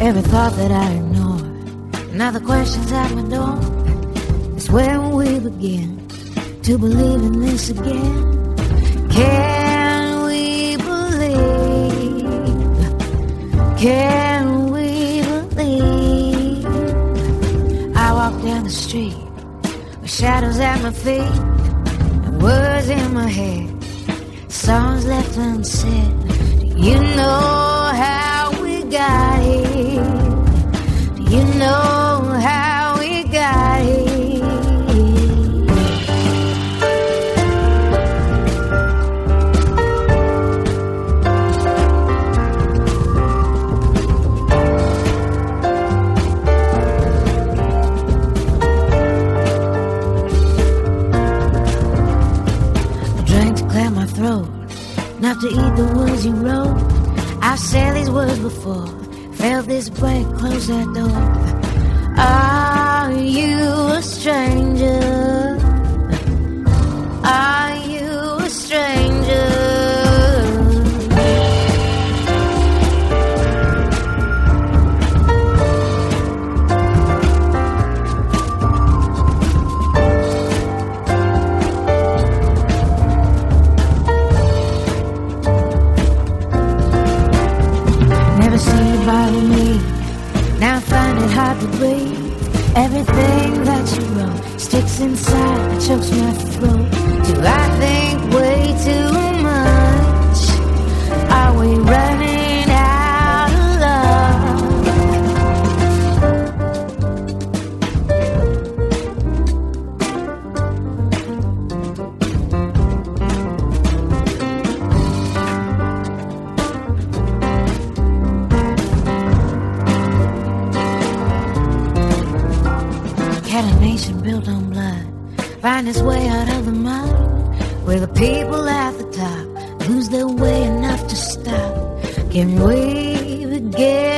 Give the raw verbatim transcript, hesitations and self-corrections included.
every thought that I ignore. Now the questions at my door. It's where we begin to believe in this again. Can we believe? Can we believe? I walk down the street with shadows at my feet and words in my head, songs left unsaid. Do you know how we got here? Do you know how we got here? Not to eat the words you wrote. I've said these words before, felt this break, close that door. Are you a stranger? Are you a stranger? Bother me. Now I find it hard to breathe. Everything that you wrote sticks inside, it chokes my throat. Do I think way too much? Are we running out of love? Had a nation built on blood find its way out of the mud, where the people at the top lose their way enough to stop. Can we begin?